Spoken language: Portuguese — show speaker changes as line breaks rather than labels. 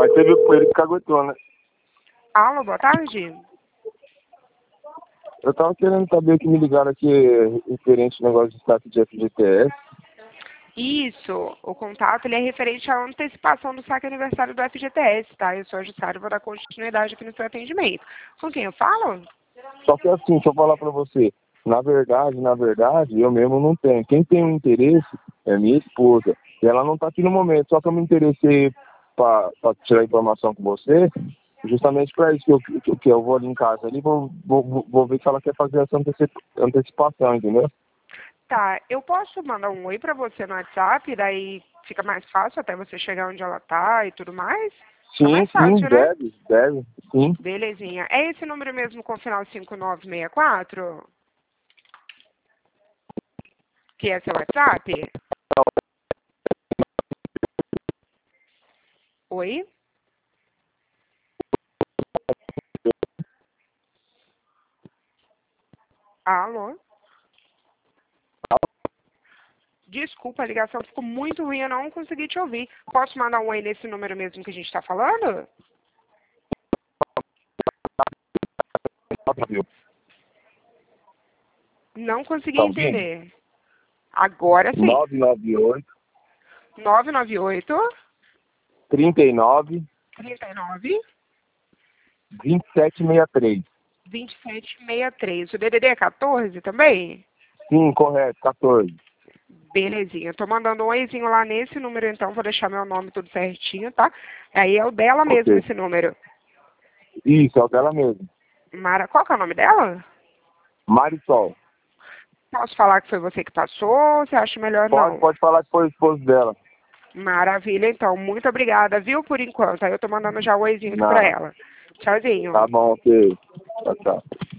Aí você viu que foi ele que caguetou, né?
Alô, boa tarde.
Eu tava querendo saber que me ligaram aqui referente ao negócio de saque de FGTS.
Isso, o contato ele é referente à antecipação do saque aniversário do FGTS, tá? Eu sou a Jussara e vou dar continuidade aqui no seu atendimento. Com quem eu falo?
Só que assim, deixa eu falar pra você. Na verdade, eu mesmo não tenho. Quem tem um interesse é minha esposa. E ela não tá aqui no momento. Só que eu me interessei pra tirar informação com você, justamente para isso que eu vou ali em casa ali, vou ver se ela quer fazer essa antecipação, entendeu?
Tá, eu posso mandar um oi pra você no WhatsApp, daí fica mais fácil até você chegar onde ela tá e tudo mais? Fica
Sim,
mais fácil, né?
deve, sim.
Belezinha. É esse número mesmo com o final 5964? Que é seu WhatsApp? Oi? Alô? Desculpa, a ligação ficou muito ruim, eu não consegui te ouvir. Posso mandar um oi nesse número mesmo que a gente tá falando? Não consegui
Tá ouvindo?
entender. Agora sim.
998
998
39
39
2763.
2763. O DDD é 14 também?
Sim, correto, 14.
Belezinha. Tô mandando um oizinho lá nesse número, então. Vou deixar meu nome tudo certinho, tá? Aí é o dela mesmo,
Ok.
esse número.
Isso, é o dela mesmo.
Mara, qual que é o nome dela?
Marisol.
Posso falar que foi você que passou ou você acha melhor não?
Pode falar que foi o esposo dela.
Maravilha, então. Muito obrigada, viu, por enquanto. Aí eu tô mandando já o oizinho aqui pra
Não,
ela. Tchauzinho.
tá bom, ok. Tchau, tchau.